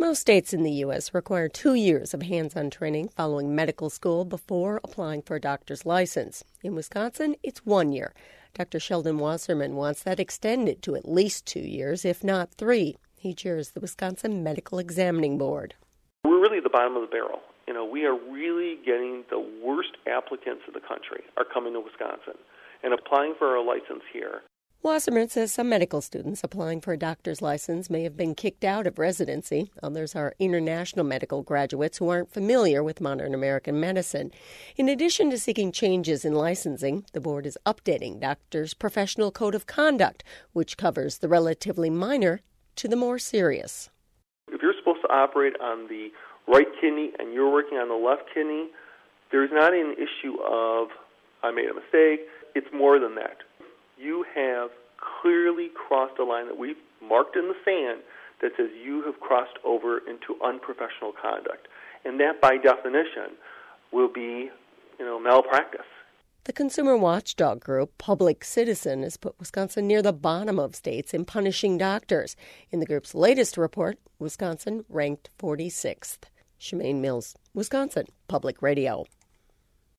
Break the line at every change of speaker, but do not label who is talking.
Most states in the U.S. require 2 years of hands-on training following medical school before applying for a doctor's license. In Wisconsin, it's 1 year. Dr. Sheldon Wasserman wants that extended to at least 2 years, if not 3. He chairs the Wisconsin Medical Examining Board.
We're really at the bottom of the barrel. We are really getting the worst applicants in the country are coming to Wisconsin and applying for a license here.
Wasserman says some medical students applying for a doctor's license may have been kicked out of residency. Others are international medical graduates who aren't familiar with modern American medicine. In addition to seeking changes in licensing, the board is updating doctors' professional code of conduct, which covers the relatively minor to the more serious.
If you're supposed to operate on the right kidney and you're working on the left kidney, there's not an issue of, I made a mistake. It's more than that. You have clearly crossed a line that we've marked in the sand that says you have crossed over into unprofessional conduct. And that, by definition, will be, malpractice.
The consumer watchdog group Public Citizen has put Wisconsin near the bottom of states in punishing doctors. In the group's latest report, Wisconsin ranked 46th. Shemaine Mills, Wisconsin Public Radio.